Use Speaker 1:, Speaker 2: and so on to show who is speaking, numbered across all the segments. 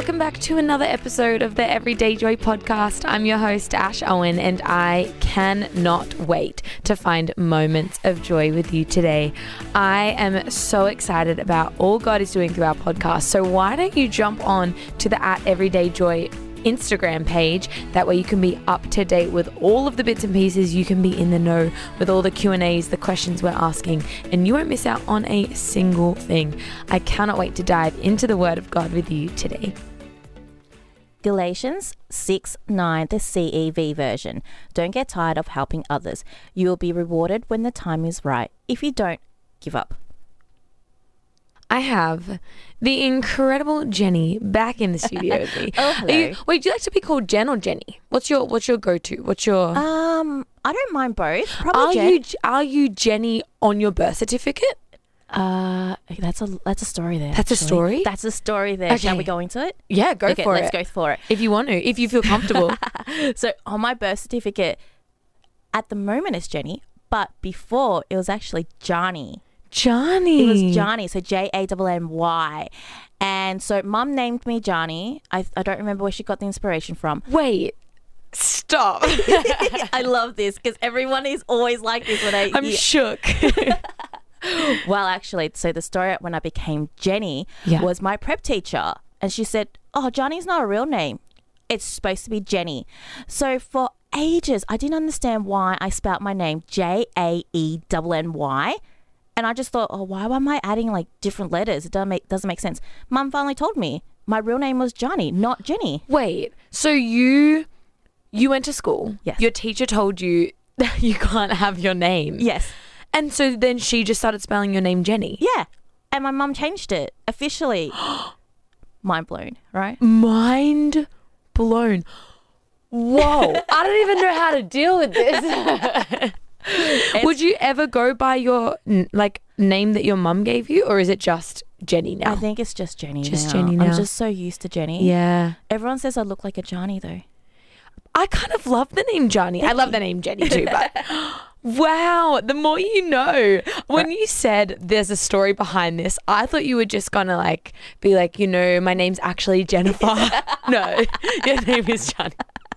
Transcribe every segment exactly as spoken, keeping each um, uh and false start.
Speaker 1: welcome back to another episode of the Everyday Joy podcast. I'm your host, Ash Owen, and I cannot wait to find moments of joy with you today. I am so excited about all God is doing through our podcast. So why don't you jump on to the at Everyday Joy Instagram page. That way you can be up to date with all of the bits and pieces. You can be in the know with all the Q and A's, the questions we're asking, and you won't miss out on a single thing. I cannot wait to dive into the Word of God with you today.
Speaker 2: Galatians six nine, the C E V version. Don't get tired of helping others. You will be rewarded when the time is right. If you don't, give up.
Speaker 1: I have the incredible Jenny back in the studio with me.
Speaker 2: Oh, hello.
Speaker 1: Are you, wait, do you like to be called Jen or Jenny? What's your What's your go-to? What's your?
Speaker 2: Um, I don't mind both. Probably
Speaker 1: are
Speaker 2: Jen.
Speaker 1: you Are you Jenny on your birth certificate?
Speaker 2: Uh, that's a that's a story there.
Speaker 1: That's a
Speaker 2: actually.
Speaker 1: story?
Speaker 2: That's a story there.
Speaker 1: Okay.
Speaker 2: Shall we go into it?
Speaker 1: Yeah, go
Speaker 2: okay,
Speaker 1: for
Speaker 2: let's
Speaker 1: it.
Speaker 2: go for it.
Speaker 1: If you want to, if you feel comfortable.
Speaker 2: So on my birth certificate, at the moment it's Jenny, but before it was actually Johnny.
Speaker 1: Johnny.
Speaker 2: It was Johnny, so J A N N Y. And so mum named me Johnny. I, I don't remember where she got the inspiration from.
Speaker 1: Wait, stop.
Speaker 2: I love this because everyone is always like this when I...
Speaker 1: I'm
Speaker 2: yeah.
Speaker 1: shook.
Speaker 2: Well, actually, so the story when I became Jenny
Speaker 1: Yeah.
Speaker 2: was my prep teacher. And she said, oh, Johnny's not a real name. It's supposed to be Jenny. So for ages, I didn't understand why I spelt my name J A E N N Y. And I just thought, oh, why am I adding like different letters? It doesn't make, doesn't make sense. Mum finally told me my real name was Johnny, not Jenny.
Speaker 1: Wait, so you you went to school.
Speaker 2: Yes.
Speaker 1: Your teacher told you that you can't have your name.
Speaker 2: Yes.
Speaker 1: And so then she just started spelling your name Jenny.
Speaker 2: Yeah. And my mum changed it officially. Mind blown, right?
Speaker 1: Mind blown. Whoa. I don't even know how to deal with this. Would you ever go by your n- like name that your mum gave you, or is it just Jenny now?
Speaker 2: I think it's just Jenny
Speaker 1: Just
Speaker 2: now.
Speaker 1: Jenny now.
Speaker 2: I'm just so used to Jenny.
Speaker 1: Yeah.
Speaker 2: Everyone says I look like a Johnny though.
Speaker 1: I kind of love the name Johnny. I love the name Jenny too, but wow, the more you know. When you said there's a story behind this, I thought you were just gonna like be like, you know, my name's actually Jennifer. No, your name is Johnny.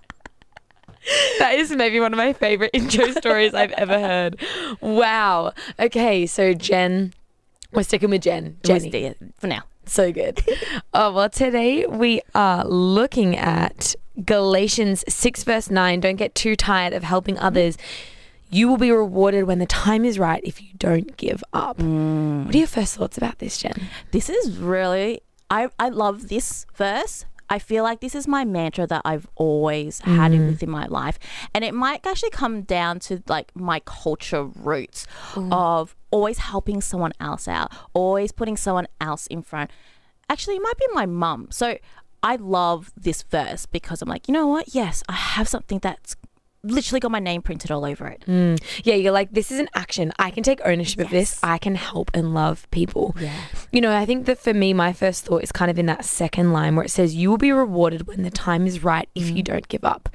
Speaker 1: That is maybe one of my favorite intro stories I've ever heard. Wow. Okay, so Jen, we're sticking with Jen. Jenny.
Speaker 2: Jenny. For now.
Speaker 1: So good. Oh, well, today we are looking at Galatians six verse nine. Don't get too tired of helping others. You will be rewarded when the time is right if you don't give up.
Speaker 2: Mm.
Speaker 1: What are your first thoughts about this, Jen?
Speaker 2: This is really, I, I love this verse. I feel like this is my mantra that I've always had
Speaker 1: Mm.
Speaker 2: within my life. And it might actually come down to like my culture roots of always helping someone else out, always putting someone else in front. Actually, it might be my mum. So I love this verse because I'm like, you know what? Yes, I have something that's literally got my name printed all over it.
Speaker 1: Mm. Yeah, you're like, this is an action. I can take ownership of this. I can help and love people.
Speaker 2: Yeah.
Speaker 1: You know, I think that for me, my first thought is kind of in that second line where it says, you will be rewarded when the time is right if you don't give up.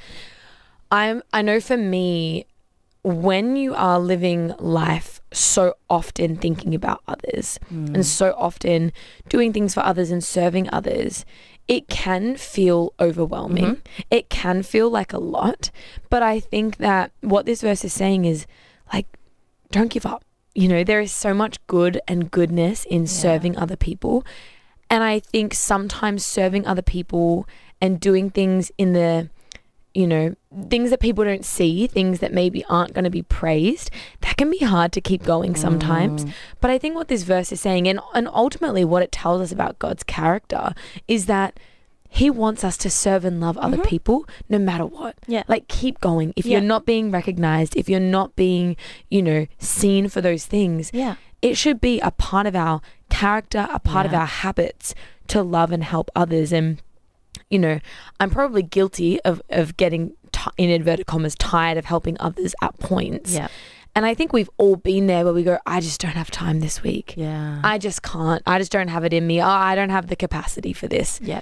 Speaker 1: I'm, I know for me, when you are living life so often thinking about others and so often doing things for others and serving others, it can feel overwhelming.
Speaker 2: Mm-hmm.
Speaker 1: It can feel like a lot. But I think that what this verse is saying is like, don't give up. You know, there is so much good and goodness in serving other people. And I think sometimes serving other people and doing things in the, you know, things that people don't see, things that maybe aren't going to be praised, that can be hard to keep going sometimes.
Speaker 2: Mm.
Speaker 1: But I think what this verse is saying, and, and ultimately what it tells us about God's character, is that he wants us to serve and love other
Speaker 2: Mm-hmm.
Speaker 1: people no matter what.
Speaker 2: Yeah.
Speaker 1: Like, keep going. If
Speaker 2: Yeah.
Speaker 1: you're not being recognized, if you're not being, you know, seen for those things,
Speaker 2: Yeah.
Speaker 1: it should be a part of our character, a part of
Speaker 2: Yeah.
Speaker 1: our habits to love and help others. And you know, I'm probably guilty of, of getting, t- in inverted commas, tired of helping others at points.
Speaker 2: Yeah.
Speaker 1: And I think we've all been there where we go, I just don't have time this week.
Speaker 2: Yeah.
Speaker 1: I just can't. I just don't have it in me. Oh, I don't have the capacity for this.
Speaker 2: yeah.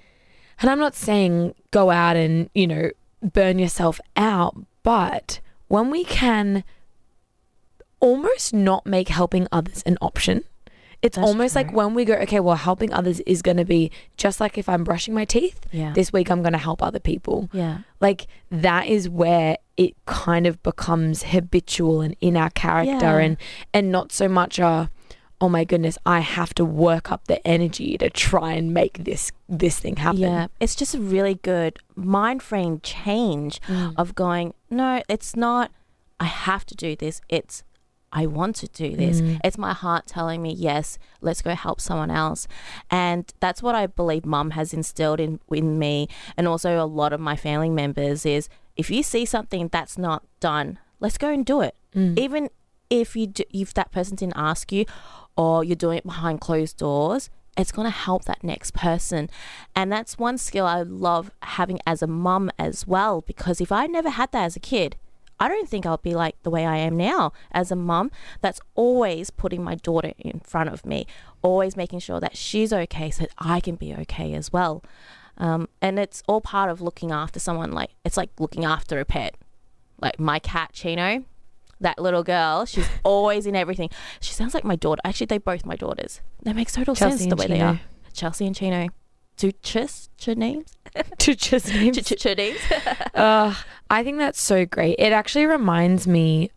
Speaker 1: And I'm not saying go out and, you know, burn yourself out. But when we can almost not make helping others an option, It's
Speaker 2: That's
Speaker 1: almost
Speaker 2: true.
Speaker 1: like when we go, okay, well, helping others is going to be just like if I'm brushing my teeth,
Speaker 2: Yeah.
Speaker 1: this week I'm going to help other people.
Speaker 2: Yeah.
Speaker 1: Like that is where it kind of becomes habitual and in our character
Speaker 2: Yeah.
Speaker 1: and, and not so much a, oh my goodness, I have to work up the energy to try and make this, this thing happen.
Speaker 2: Yeah. It's just a really good mind frame change
Speaker 1: Mm.
Speaker 2: of going, no, it's not, I have to do this. It's, I want to do this.
Speaker 1: Mm.
Speaker 2: It's my heart telling me, yes, let's go help someone else. And that's what I believe mum has instilled in, in me, and also a lot of my family members is, if you see something that's not done, let's go and do it.
Speaker 1: Mm.
Speaker 2: Even if you do, if that person didn't ask you, or you're doing it behind closed doors, it's going to help that next person. And that's one skill I love having as a mum as well, because if I never had that as a kid, I don't think I'll be like the way I am now as a mum that's always putting my daughter in front of me, always making sure that she's okay so that I can be okay as well. Um, and it's all part of looking after someone. Like, it's like looking after a pet. Like my cat, Chino, that little girl, she's always in everything. She sounds like my daughter. Actually, they're both my daughters. That makes total
Speaker 1: Chelsea
Speaker 2: sense the
Speaker 1: and
Speaker 2: way they
Speaker 1: Chino.
Speaker 2: are. Chelsea and Chino. Two chis, ch names?
Speaker 1: To just names.
Speaker 2: Ch ch ch names?
Speaker 1: Uh, I think that's so great. It actually reminds me,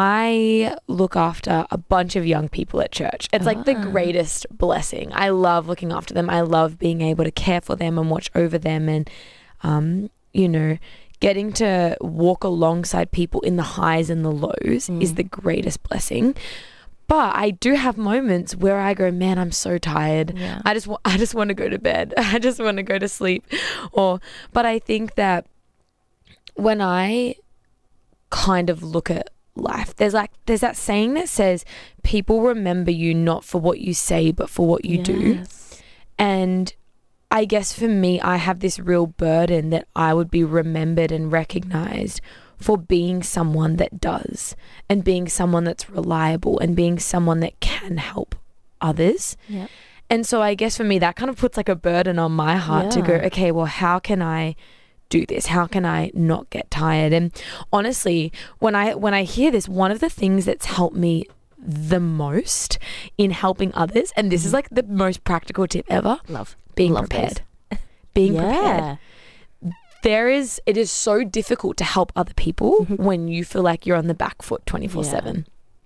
Speaker 1: I look after a bunch of young people at church. It's like the
Speaker 2: Ah.
Speaker 1: greatest blessing. I love looking after them. I love being able to care for them and watch over them and, um, you know, getting to walk alongside people in the highs and the lows
Speaker 2: Mm.
Speaker 1: is the greatest blessing. But I do have moments where I go, man, I'm so tired.
Speaker 2: Yeah.
Speaker 1: I just wa- I just want to go to bed. I just want to go to sleep. Or but I think that when I kind of look at life, there's like there's that saying that says people remember you not for what you say but for what you do.
Speaker 2: Yes.
Speaker 1: And I guess for me, I have this real burden that I would be remembered and recognized for being someone that does, and being someone that's reliable, and being someone that can help others.
Speaker 2: Yeah.
Speaker 1: And so I guess for me, that kind of puts like a burden on my heart to go,
Speaker 2: Yeah.
Speaker 1: okay, well, how can I do this? How can I not get tired? And honestly, when I when I hear this, one of the things that's helped me the most in helping others, and this is like the most practical tip ever,
Speaker 2: Love.
Speaker 1: being
Speaker 2: Love
Speaker 1: prepared. Being
Speaker 2: yeah.
Speaker 1: prepared. There is, it is so difficult to help other people
Speaker 2: Mhm.
Speaker 1: when you feel like you're on the back foot twenty-four seven.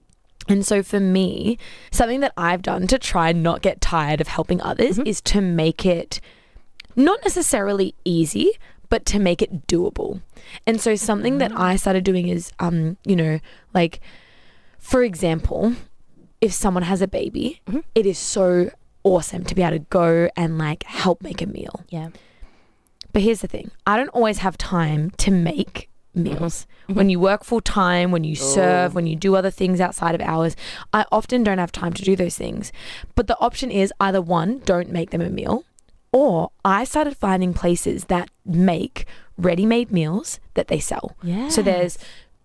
Speaker 1: And so for me, something that I've done to try and not get tired of helping others
Speaker 2: Mhm.
Speaker 1: is to make it not necessarily easy, but to make it doable. And so something that I started doing is, um, you know, like, for example, if someone has a baby,
Speaker 2: Mhm.
Speaker 1: it is so awesome to be able to go and like help make a meal.
Speaker 2: Yeah.
Speaker 1: But here's the thing, I don't always have time to make meals.
Speaker 2: Mhm.
Speaker 1: When you work full time, when you serve,
Speaker 2: Oh.
Speaker 1: when you do other things outside of hours, I often don't have time to do those things. But the option is either one, don't make them a meal, or I started finding places that make ready-made meals that they sell.
Speaker 2: Yeah.
Speaker 1: So there's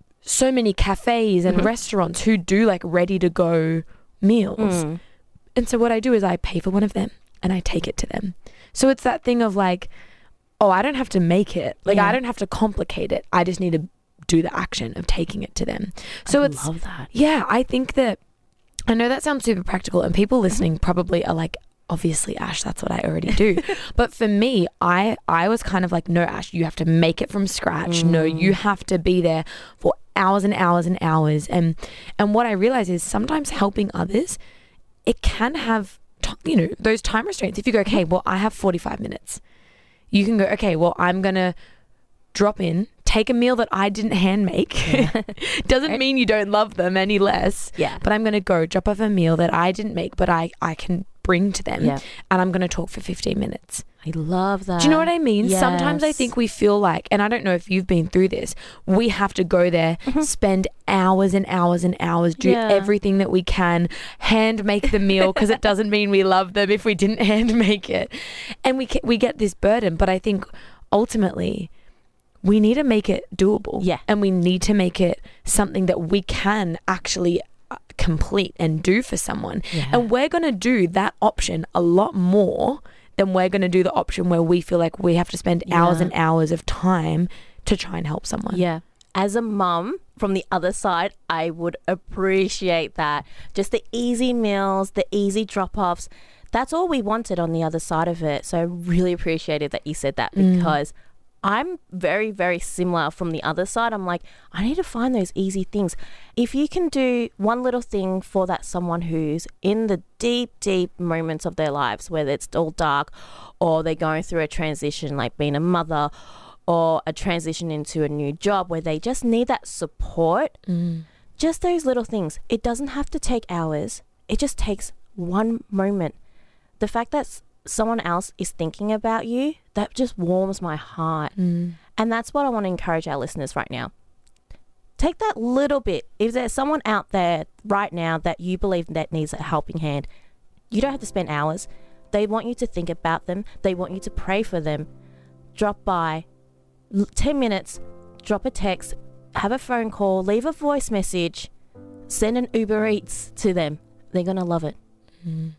Speaker 1: so many cafes and
Speaker 2: Mhm.
Speaker 1: restaurants who do like ready-to-go meals.
Speaker 2: Mm.
Speaker 1: And so what I do is I pay for one of them and I take it to them. So it's that thing of like, oh, I don't have to make it. Like
Speaker 2: Yeah.
Speaker 1: I don't have to complicate it. I just need to do the action of taking it to them. So
Speaker 2: I
Speaker 1: it's,
Speaker 2: love that.
Speaker 1: yeah, I think that, I know that sounds super practical and people listening probably are like, obviously, Ash, that's what I already do. But for me, I, I was kind of like, no, Ash, you have to make it from scratch. No,
Speaker 2: Mm.
Speaker 1: you have to be there for hours and hours and hours. And, and what I realize is sometimes helping others, it can have, t- you know, those time restraints. If you go, okay, well, I have forty-five minutes. You can go, okay, well, I'm going to drop in, take a meal that I didn't hand make. Doesn't
Speaker 2: Right.
Speaker 1: mean you don't love them any less.
Speaker 2: Yeah.
Speaker 1: But I'm going to go drop off a meal that I didn't make, but I, I can bring to them.
Speaker 2: Yeah.
Speaker 1: And I'm going to talk for fifteen minutes.
Speaker 2: I love that.
Speaker 1: Do you know what I mean? Sometimes I
Speaker 2: Yes.
Speaker 1: think we feel like, and I don't know if you've been through this, we have to go there,
Speaker 2: Mhm.
Speaker 1: spend hours and hours and hours, do
Speaker 2: Yeah.
Speaker 1: everything that we can, hand make the meal, because it doesn't mean we love them if we didn't hand make it. And we ca- we get this burden, but I think ultimately we need to make it doable.
Speaker 2: Yeah.
Speaker 1: And we need to make it something that we can actually uh, complete and do for someone.
Speaker 2: Yeah.
Speaker 1: And we're going to do that option a lot more than we're going to do the option where we feel like we have to spend hours
Speaker 2: Yeah.
Speaker 1: and hours of time to try and help someone.
Speaker 2: Yeah. As a mum, from the other side, I would appreciate that. Just the easy meals, the easy drop-offs. That's all we wanted on the other side of it. So I really appreciated that you said that because mm. I'm very, very similar from the other side. I'm like, I need to find those easy things. If you can do one little thing for that someone who's in the deep, deep moments of their lives, whether it's all dark or they're going through a transition like being a mother or a transition into a new job where they just need that support, mm. just those little things. It doesn't have to take hours. It just takes one moment. The fact that someone else is thinking about you, that just warms my heart. Mm. And that's what I want to encourage our listeners right now. Take that little bit. If there's someone out there right now that you believe that needs a helping hand, you don't have to spend hours. They want you to think about them. They want you to pray for them. Drop by, ten minutes, drop a text, have a phone call, leave a voice message, send an Uber Eats to them. They're going to love it.
Speaker 1: Mm.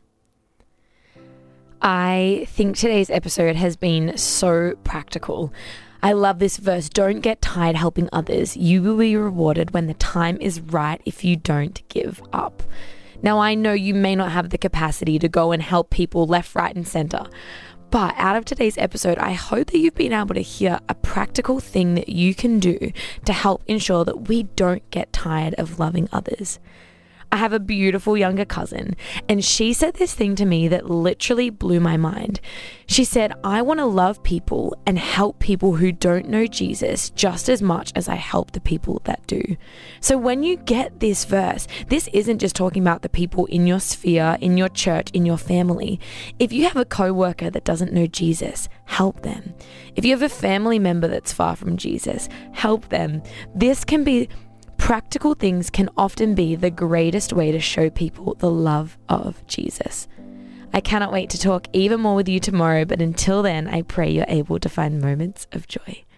Speaker 1: I think today's episode has been so practical. I love this verse. Don't get tired helping others. You will be rewarded when the time is right if you don't give up. Now, I know you may not have the capacity to go and help people left, right, and center. But out of today's episode, I hope that you've been able to hear a practical thing that you can do to help ensure that we don't get tired of loving others. I have a beautiful younger cousin, and she said this thing to me that literally blew my mind. She said, I want to love people and help people who don't know Jesus just as much as I help the people that do. So when you get this verse, this isn't just talking about the people in your sphere, in your church, in your family. If you have a coworker that doesn't know Jesus, help them. If you have a family member that's far from Jesus, help them. This can be Practical things can often be the greatest way to show people the love of Jesus. I cannot wait to talk even more with you tomorrow, but until then, I pray you're able to find moments of joy.